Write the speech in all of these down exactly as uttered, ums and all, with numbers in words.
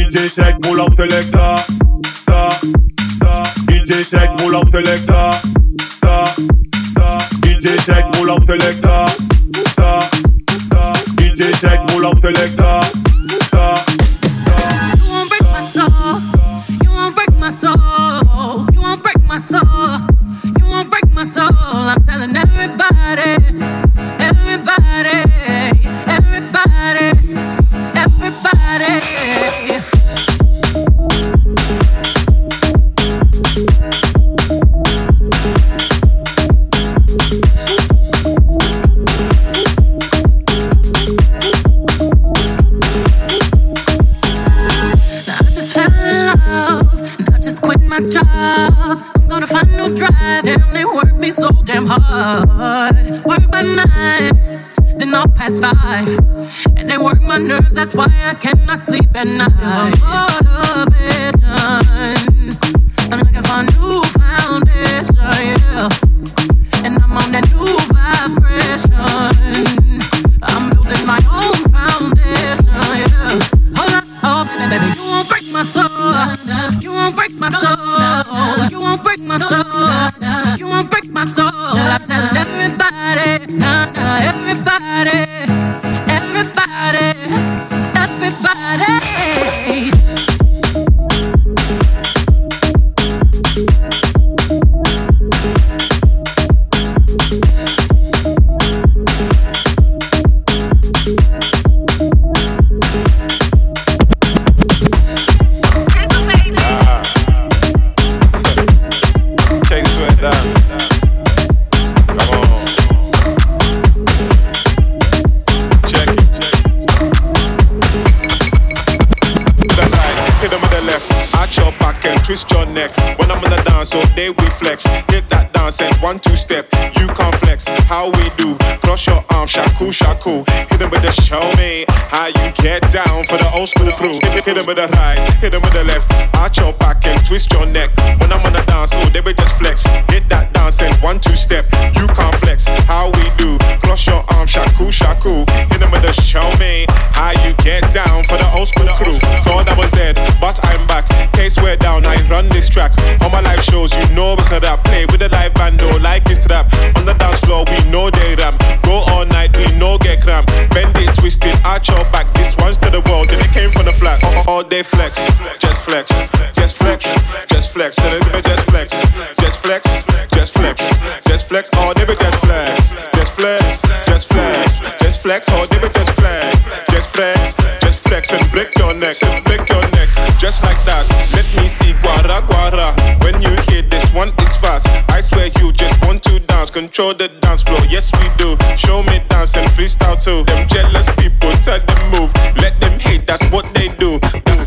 J Check, pull up selector. Ta, ta. D J Check, pull up selector. Ta, ta. D J Check, pull up selector. Ta, ta. D J Check, pull up selector. Ta, ta. You won't break my soul. You won't break my soul. You won't break my soul. You won't break my soul. I'm telling everybody, everybody, everybody, everybody. Job. I'm gonna find no drive. Damn, they work me so damn hard. Work by nine, then off past five, and they work my nerves. That's why I cannot sleep at night. Motivation, I'm looking for a new foundation, yeah. And I'm on that new vibration. I'm building my own foundation, yeah. Hold on, oh baby, baby, you won't break my soul. You won't break my soul. You won't break my soul. You won't break my soul. I'm telling everybody, nah, nah, everybody, everybody, everybody. Twist your neck when I'm on the dance, so they we flex. Hit that dance and one two step. You can't flex. How we do? Cross your arm, shaku shaku. Hit them with the show me how you get down for the old school crew. Hit, hit them with the right, hit them with the left. Arch your back and twist your neck. When I'm on the dance, so they we just flex. Hit that dance and one two step. You can't flex. How we do? Cross your arm, shaku shaku. Hit them with the show me how you get down for the old school crew. Thought I was dead, but I'm back. Case we're down. I run this track on my live shows, you know it's a rap. Play with the live band, though, like it's rap. On the dance floor, we know they ram. Go all night, we know get cramp. Bend it, twist it, arch your back. This one's to the world, then it came from the flat. All, all day flex, just flex, just flex, just flex. Then it's just flex, just flex, just flex, just flex. All day just flex, just flex, just flex, just flex. All day just flex, just flex, just flex. And break your neck, and break your neck, just like that. Let me see. Guara, guara. When you hear this one, it's fast. I swear you just want to dance. Control the dance floor, yes we do. Show me dance and freestyle too. Them jealous people, tell them move. Let them hate, that's what they do.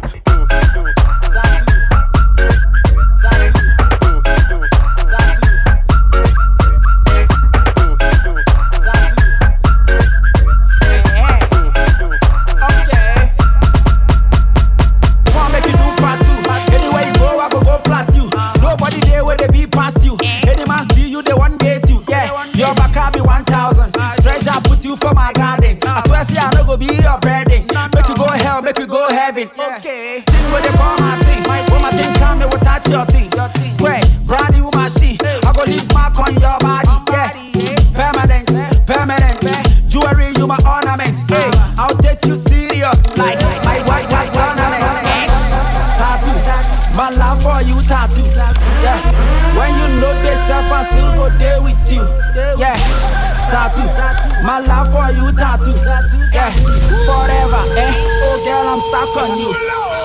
For my garden, I swear, see, I no go be your breading. Make you go hell, make you go heaven. Okay. Thing where they call my thing. When my thing come, they will touch your thing. Square, brand new machine. I go leave mark on your body. Yeah. Permanent, permanent. Jewelry, you my ornament. Hey, I'll take you serious, like my white white ornament. Tattoo, my love for you, tattoo. Yeah. When you know this self, I still go there with you. Yeah. Tattoo, my love for you, tattoo, yeah, forever, eh, oh girl, I'm stuck on you.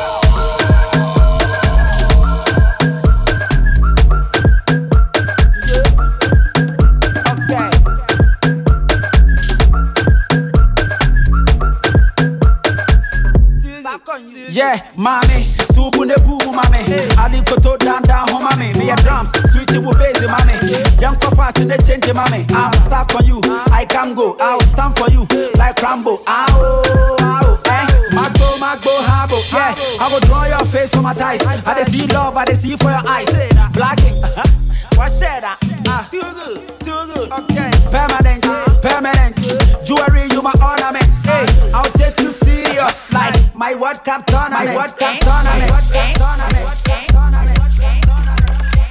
Okay. Yeah, mommy, two bune boo, mommy. Ali koto down down home, mommy. Me a drums, switch it with bass, mommy. Young fast in the change, mommy. I'm stuck on you. I can go, I'll stand for you like Rambo. Ow, ow, eh? Magbo, Magbo, Habo, yeah. I will draw your face on my thighs. I dey see love, I dey see for your eyes. Blacking, what said that? Ah, too good, too good. Okay. Permanent, permanent. Jewelry, you my ornament. Hey, I'll take you serious like my word. cap tournament. My what cap tournament. What cap tournament. What cap tournament. What cap tournament.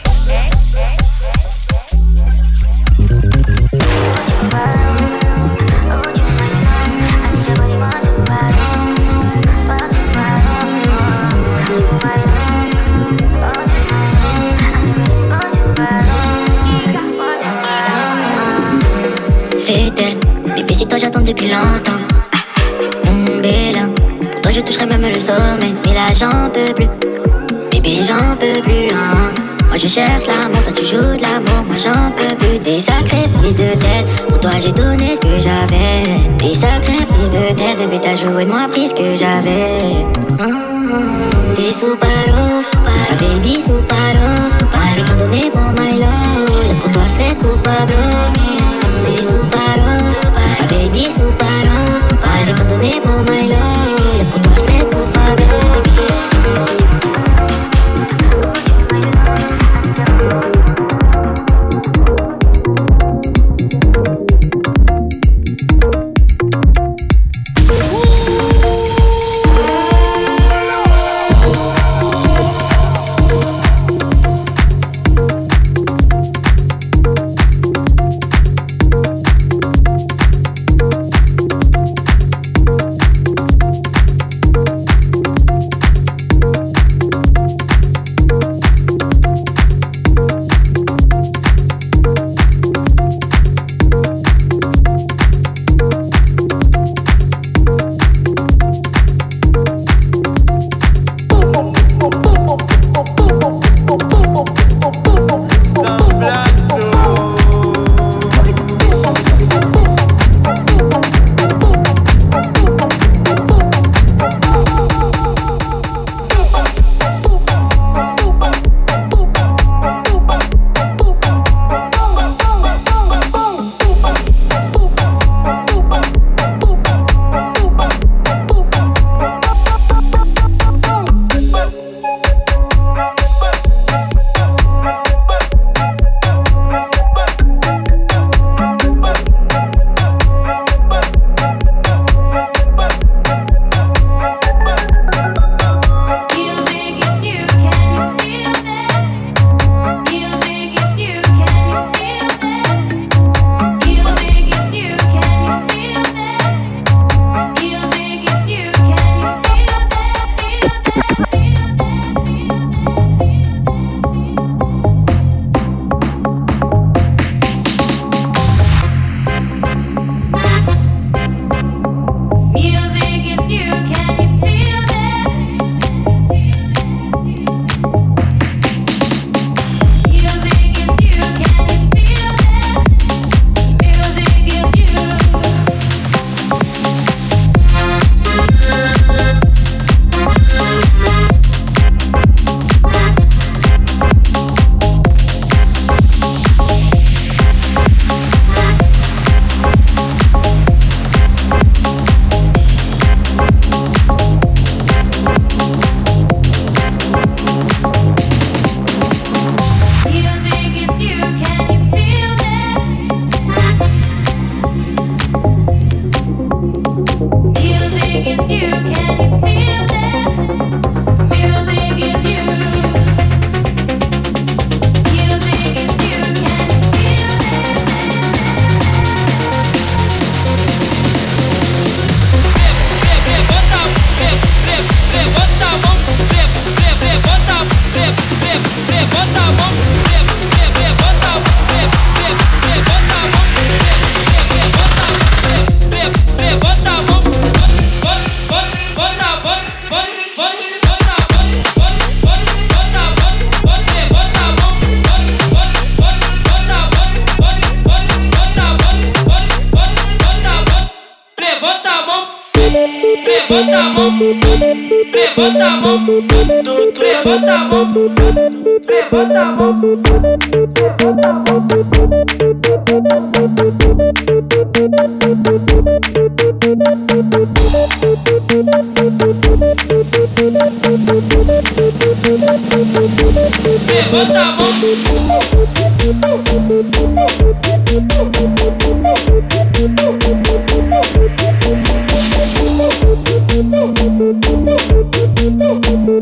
C'est elle, bébé c'est toi j'attends depuis longtemps. Mmh, Bella, pour toi je toucherai même le sommet. Mais là j'en peux plus, bébé j'en peux plus hein. Moi je cherche l'amour, toi tu joues de l'amour. Moi j'en peux plus, des sacrées prises de tête. Pour toi j'ai donné ce que j'avais. Des sacrées prises de tête, bébé t'as joué de moi pris ce que j'avais. Mmh, T'es sous paro, ma baby sous paro. Moi j'ai tant donné pour my love. Et pour toi j'plaide coupable. T'es sous paro, ma baby sous paro. Moi j'ai tant donné pour my love. Et pour toi j'plaide coupable. Levanta a mão, levanta a mão, levanta a mão, levanta a mão, levanta a mão. Levanta a mão. Levanta a mão.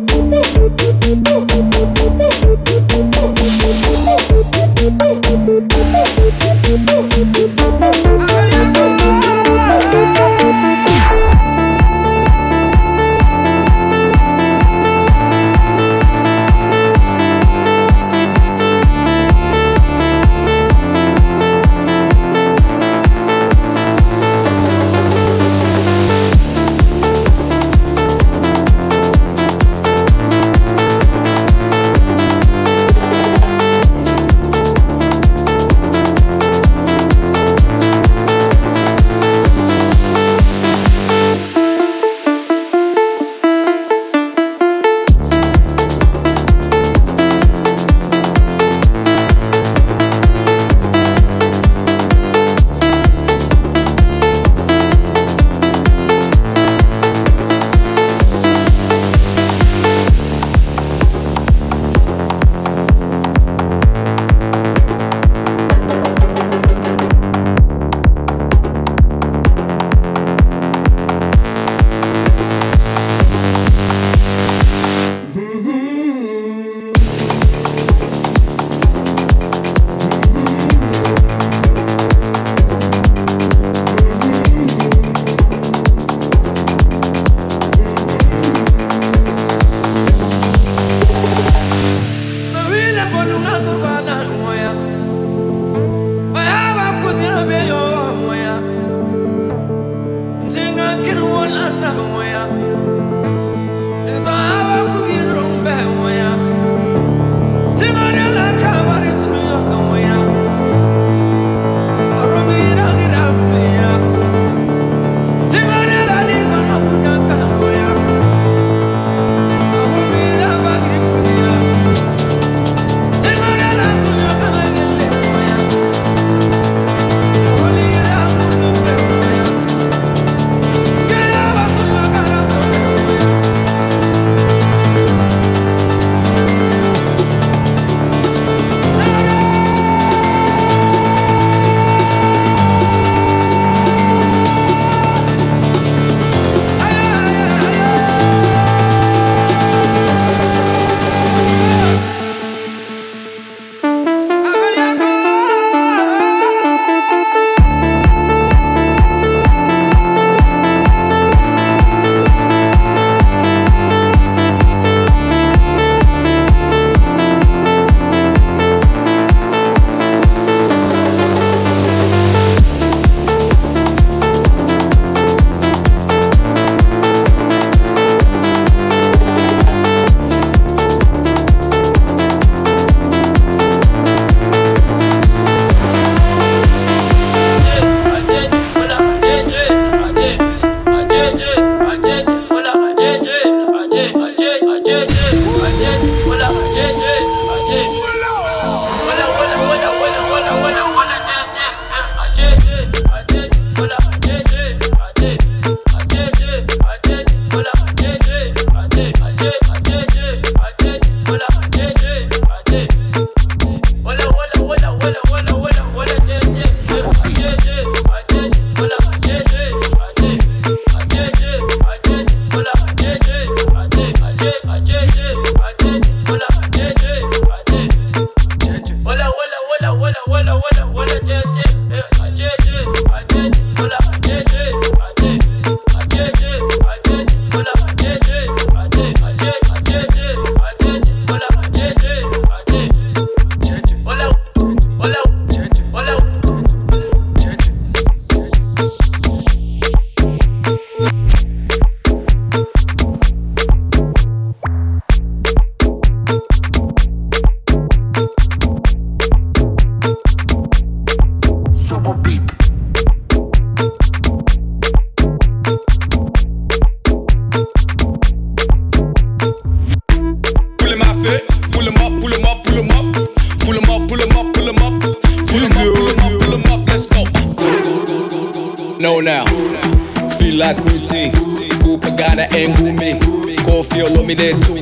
know now. Feel like routine. Coupe Ghana and Gumi. Coffee all on me there too.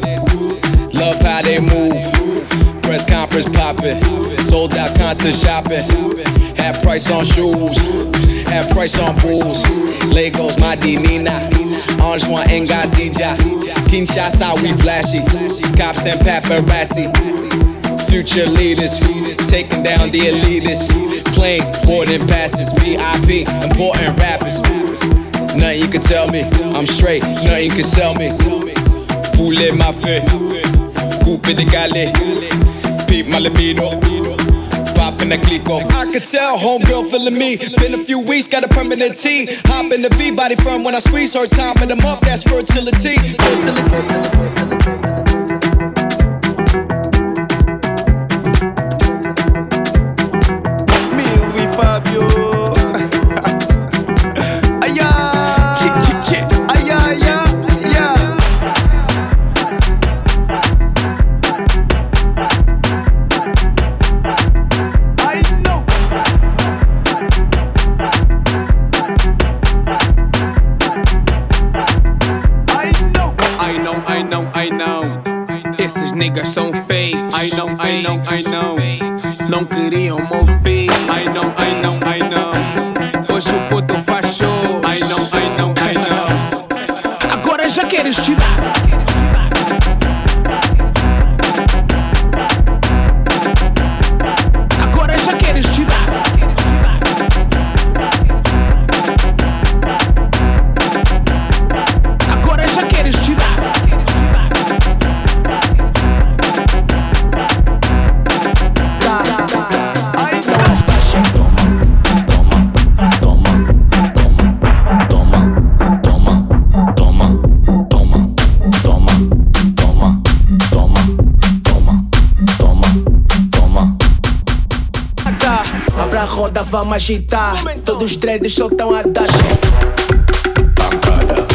Love how they move. Press conference popping. Sold out concert shopping. Had price on shoes. Had price on booze. Legos, my D Nina. Anjouan and Gazija. Kinshasa, we flashy. Cops and paparazzi. Future leaders, taking down the elitists. Planes, boarding passes, V I P, important rappers. Nothing you can tell me, I'm straight, nothing you can sell me. Poulet ma feu, coupe de galet. Peep my libido, pop in the clico. I could tell, homegirl feeling me. Been a few weeks, got a permanent T. Hop in the V, body firm when I squeeze her. Time in the month, that's fertility. Fertility. Niggas são fake. I know, I know, I know. Não queriam mover. I know, I know, I know. Hoje o puto faz show. I know, I know, I know. Agora já queres tirar. Agora já queres tirar. Agora já queres tirar. Abra a roda, vamos agitar. Todos os dreads só tão a dar. Pancada.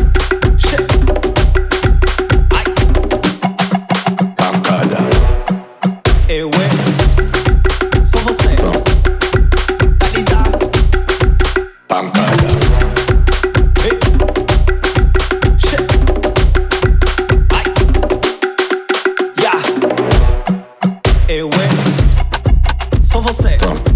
Ai. Pancada. Eu é. Só você. Tá ligado? Pancada. Ei. Ai. Yeah. Eu é. Só você.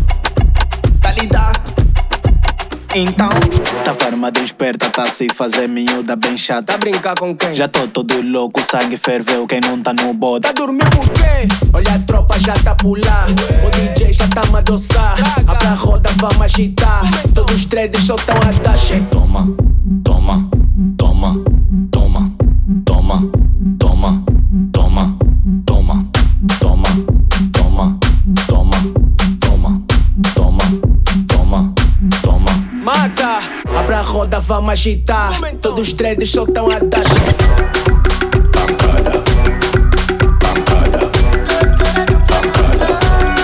Então, tá farma desperta, tá se fazer miúda bem chata. Tá brincar com quem? Já tô todo louco, sangue ferveu, quem não tá no bode. Tá dormindo por quê? Olha a tropa já tá pular. O D J já tá a adoçar. Abra a roda, vamos agitar. Todos os dreads só tão a dar. Toma, toma, toma, toma, toma, toma, toma, toma, toma, toma, toma, toma, toma, toma, toma. Mata! Abra a roda, vamos agitar. Todos os dreads só tão a dar. Pancada. Pancada. Pancada.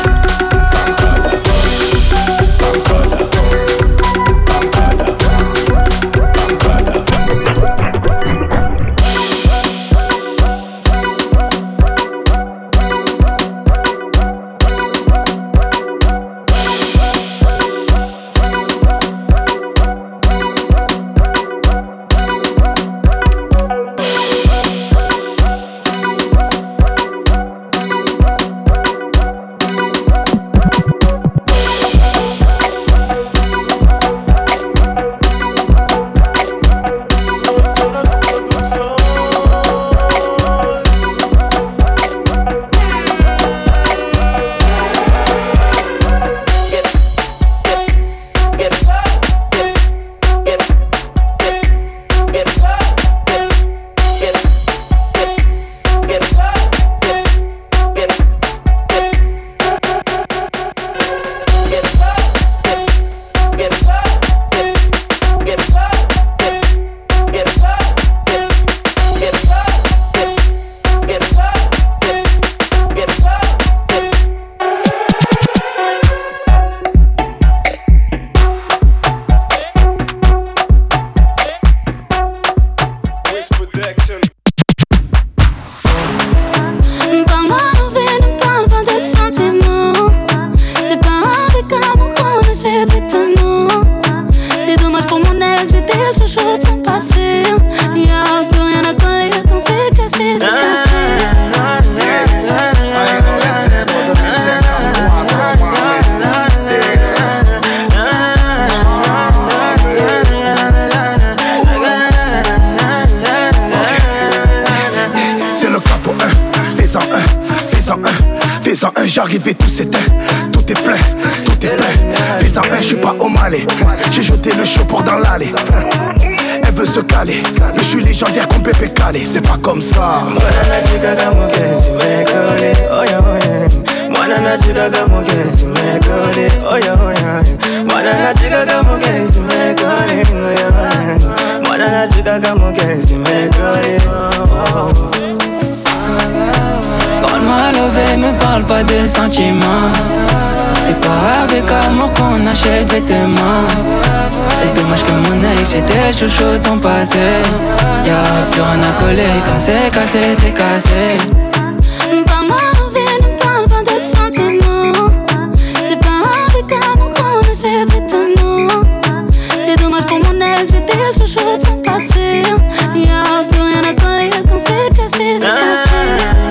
Pancada. Pancada. Pancada. capot un, fais-en un, fais-en un, fais-en un, j'arrive et tout s'éteint. Tout est plein, tout est plein. Fais-en un, j'suis pas au Malais. J'ai jeté le chaud pour dans l'allée. Elle veut se caler, mais je suis légendaire comme Pépé Calé. C'est pas comme ça. Mwana chica como que si me cole, oye oye. Mwana chica como que si me cole, oye. Mwana chica como que si me cole. Parle-moi levé, me parle pas de sentiments. C'est pas avec amour qu'on achète vêtements. C'est dommage que mon ex, j'étais chouchou de son passé. Y'a plus rien à coller, quand c'est cassé, c'est cassé. Parle-moi levé, ne parle pas de sentiments. C'est pas avec amour qu'on achète vêtements. C'est dommage pour mon ex, j'étais chouchou de son passé. Y'a plus rien à coller, quand c'est cassé, c'est cassé.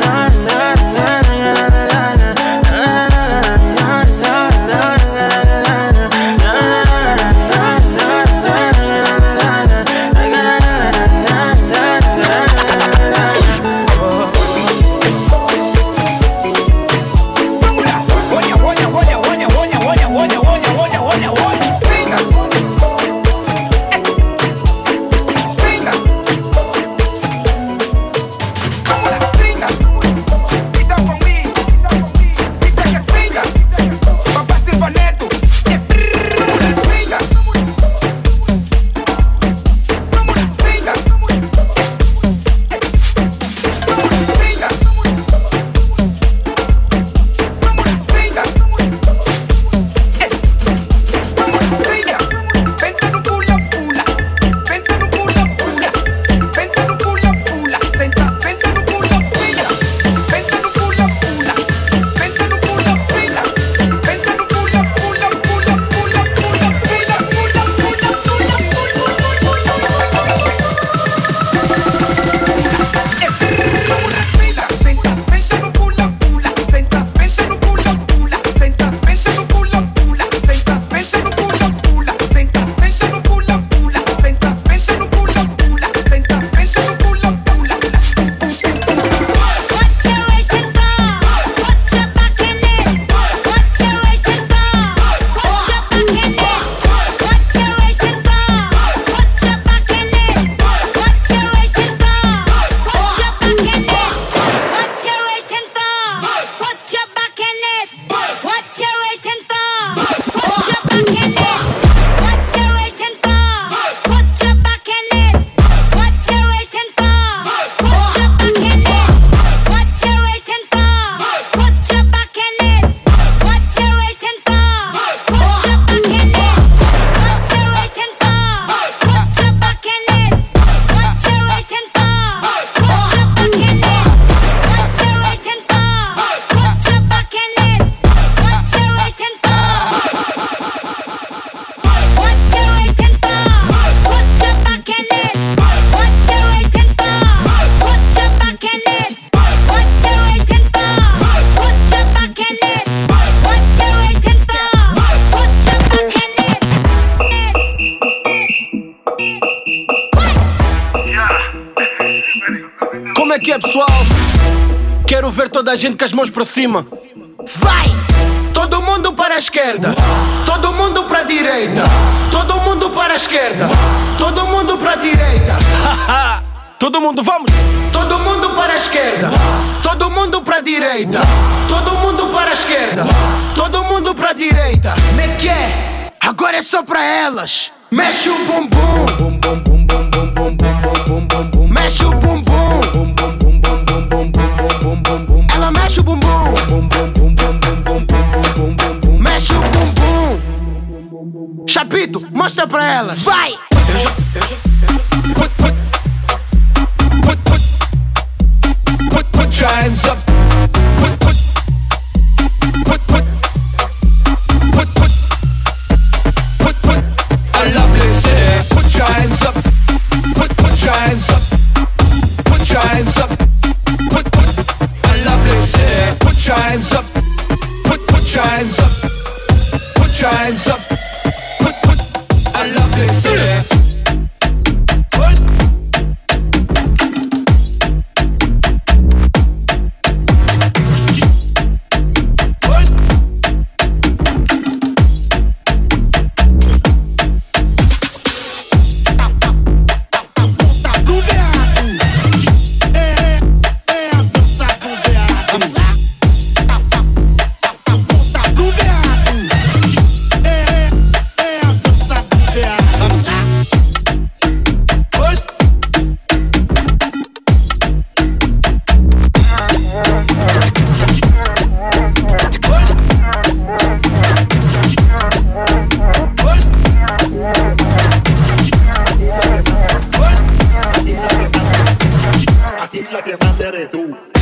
Como é que é, pessoal? Quero ver toda a gente com as mãos para cima. Vai! Todo mundo para a esquerda, todo mundo para a direita, todo mundo para a esquerda, todo mundo para a direita. Todo mundo, vamos! Todo mundo para a esquerda, todo mundo para a direita, todo mundo para a esquerda, todo mundo para a direita. Me quer? Agora é só pra elas. Mexe o bumbum, mexe o bumbum, ela mexe o bumbum, mexe o bumbum. Chapito, mostra pra elas. Vai! Put, put, put, put, put, put your hands up. Put, put, put, put, put, put, put, put. I love this city. Put your hands up. Put, put your hands up. Put your hands up. Put, put. I love this city. Put your hands up. Put, put your hands up. Put your hands up. Put, put. I love this city.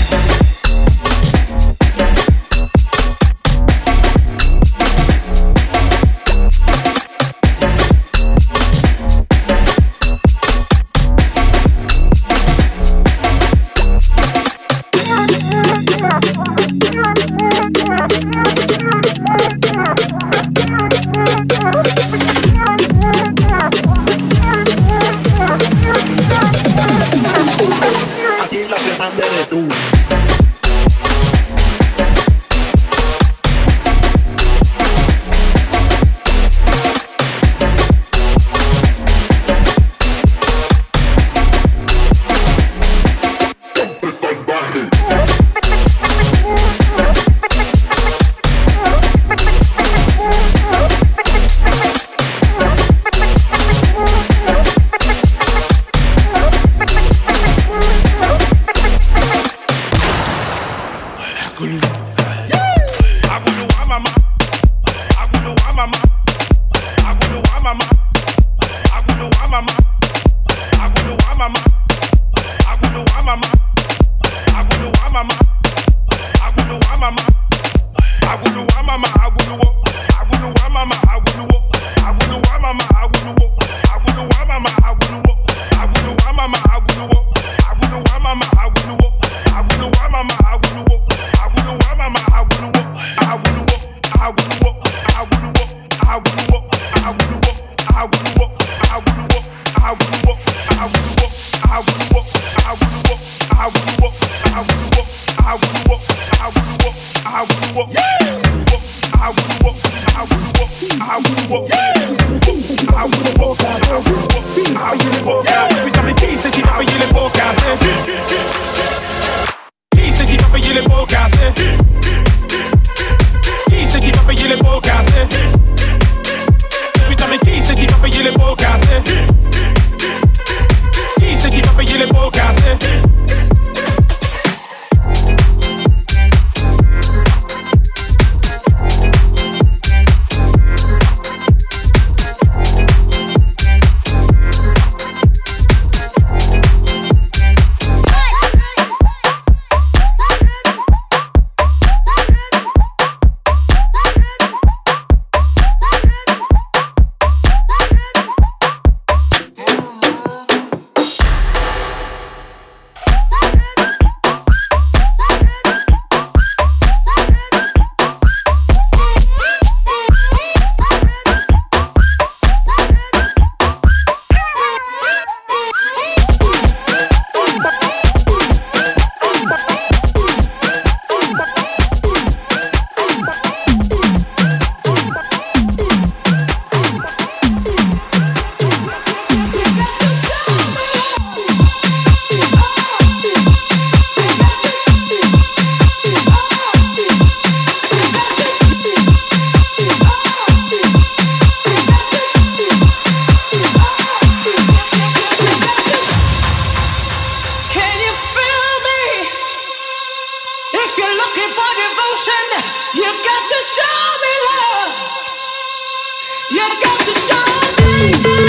You got to show me love. You got to show me.